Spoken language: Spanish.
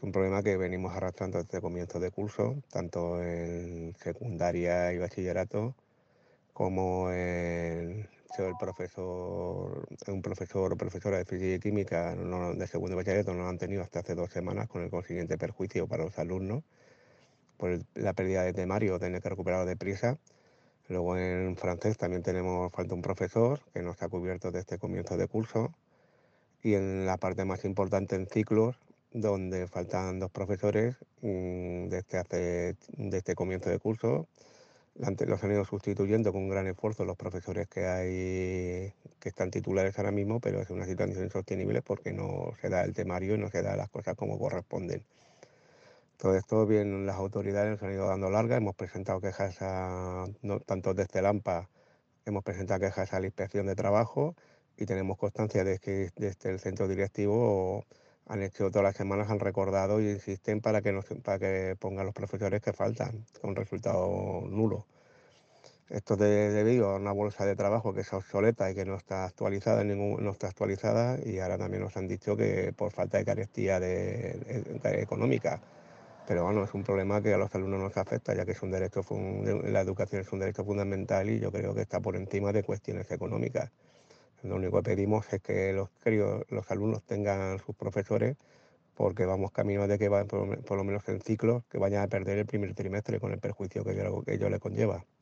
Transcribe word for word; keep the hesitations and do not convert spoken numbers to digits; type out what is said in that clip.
un problema que venimos arrastrando desde comienzo de curso, tanto en secundaria y bachillerato, como en ser el profesor, un profesor o profesora de física y química no, de segundo de bachillerato no lo han tenido hasta hace dos semanas, con el consiguiente perjuicio para los alumnos por el- la pérdida de temario, tener que recuperarlo deprisa. Luego en francés también tenemos, falta un profesor que no está cubierto desde este comienzo de curso. Y en la parte más importante en ciclos, donde faltan dos profesores mm, desde hace, desde este comienzo de curso. Ante- Los han ido sustituyendo con un gran esfuerzo los profesores que hay, que están titulares ahora mismo, pero es una situación insostenible porque no se da el temario y no se da las cosas como corresponden. Todo esto, bien, las autoridades nos han ido dando larga, hemos presentado quejas a, no, tanto desde el AMPA, hemos presentado quejas a la Inspección de Trabajo y tenemos constancia de que desde el centro directivo han hecho todas las semanas, han recordado y insisten para que, nos, para que pongan los profesores que faltan, con resultado nulo. Esto de, debido a una bolsa de trabajo que es obsoleta y que no está actualizada, ningún, no está actualizada, y ahora también nos han dicho que por falta de carestía de, de, económica. Pero bueno, es un problema que a los alumnos nos afecta, ya que es un derecho, la educación es un derecho fundamental y yo creo que está por encima de cuestiones económicas. Lo único que pedimos es que los críos, los alumnos tengan sus profesores, porque vamos camino de que, va, por, por lo menos en ciclos, que vayan a perder el primer trimestre con el perjuicio que ello, que ello le conlleva.